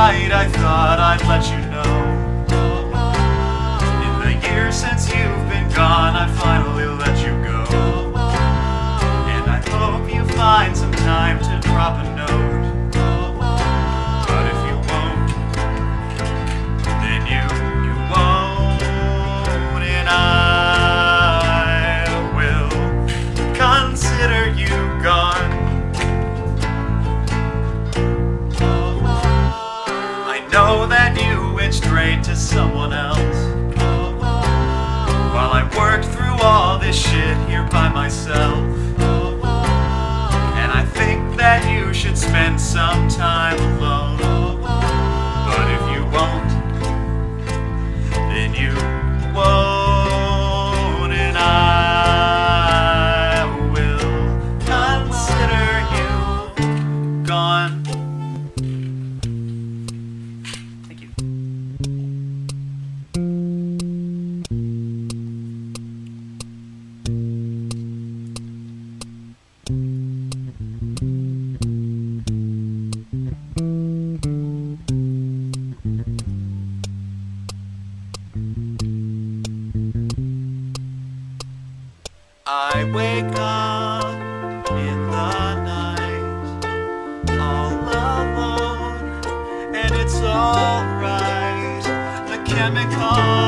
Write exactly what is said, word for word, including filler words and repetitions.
night I thought I'd let you know. In the years since you've been gone, I finally let you go. And I hope you find some time to drop a note. But if you won't, then you, you won't. And I will consider you gone. I know that you went straight to someone else, while I worked through all this shit here by myself. And I think that you should spend some time alone. But if you won't, then you won't. And I will consider you gone. Thank you. I wake up in the night all alone, and it's alright. The chemical